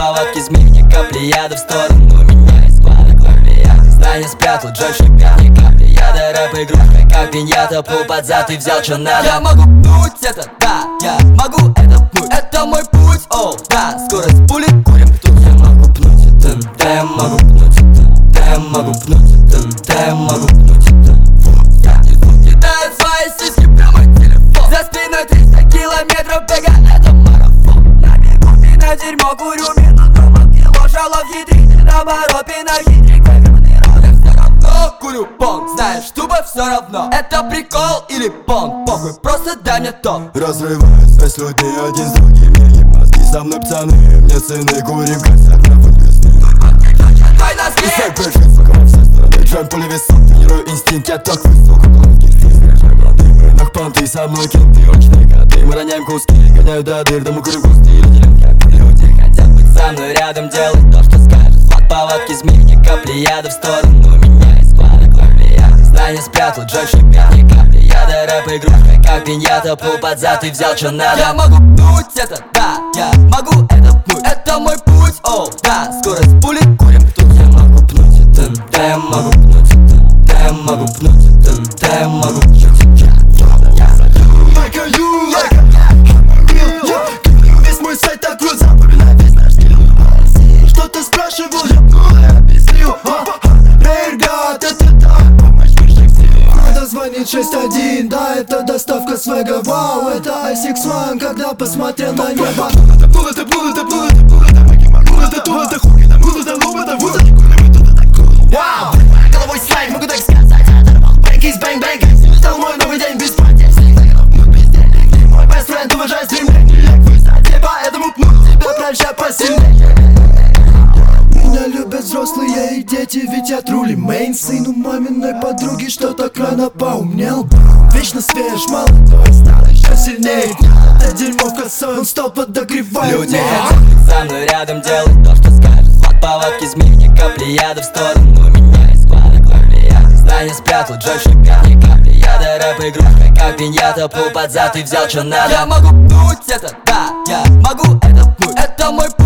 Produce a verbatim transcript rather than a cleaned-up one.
повадки змей, ни капли яда в сторону меня из склада клавия. Знание спрятал, Джой шипят, ни капли яда. Рэп игрушка, как пиньята, пул под зад и взял чё надо. Я могу пнуть это, да, я могу это пнуть. Это мой путь, оу, да, скорость пули, курим тут. Я могу пнуть это, да, я могу пнуть это, да, я могу пнуть это, да, я могу пнуть это. Я не кидаю свои сиськи прямо в телефон. За спиной триста километров бега, это марафон. На бегу пина дерьмо, курю минут, дома кило шалов хитрит. Наоборот, пина хитрит, выигранный рот. Я все равно курю понг, знаешь, тупо все равно. Это прикол или понг, похуй, просто дай мне тон. Разрываю связь людей один с другим. Я не мозги, со мной пацаны, мне сыны, курим косяк на футболисты. Твои носки Исай бэшки, сука, во все стороны. Джойм пули весом, тренирую инстинкт, я так высок. Планки, стиль, заряжай бланты. В рынок понты, со мной кенты, очные коты. Мы роняем куски, гоняю до дыр, да мы курим кусты. люди хотят быть со мной рядом, делать то, что скажет. Слад повадки змей, ни капли яда в сторону меня из склада клавия. Знание спрятал, Джой шипят, ни капли яда. Рэп игрушка, как пиньята, пул под зад и взял чё надо. Я могу пнуть это, да, я могу это пнуть. Это мой путь, оу, да, скорость пули, курим тут. Я могу пнуть это, да, я могу пнуть это, да, я могу пнуть это, да, я могу пнуть это. Like a you, like a весь мой сайт так крут, запоминай весь наш стиль. Что ты спрашивал, я ну, объясню. Рейргат, это да, помощь высших сил. Надо звонить шесть один, да, это доставка свега. Вау, это ай сикс ван, когда посмотрел на небо. Пул это, пул это, пул это, пул это, пул это, тул это, хук это, пул это, лоб это, вуз это, курим это, это так кул. Вау, головой слайд, могу так сказать, оторвал бэнк из бэнг-бэнг. Стал мой новый день без понятия. Мой best friend уважает стремление к высоте, поэтому пнуть тебя прощай посильнее. Меня любят взрослые и дети, ведь я трули мейн. Сыну маминой подруги, что так рано поумнел. Вечно свеж, молодой, стал еще сильнее. Это дерьмо в косой, он стал подогревать. Люди хотят быть со мной рядом, делать то, что скажет. Слад повадки змей, ни капли яда в сторону меня из склада клавия. Знание спрятал, Джой шипят, ни капли яда. Рэп игрушка, как пиньята, пул под зад и взял чё надо. Я могу пнуть это, да, я могу это пнуть. Это мой путь.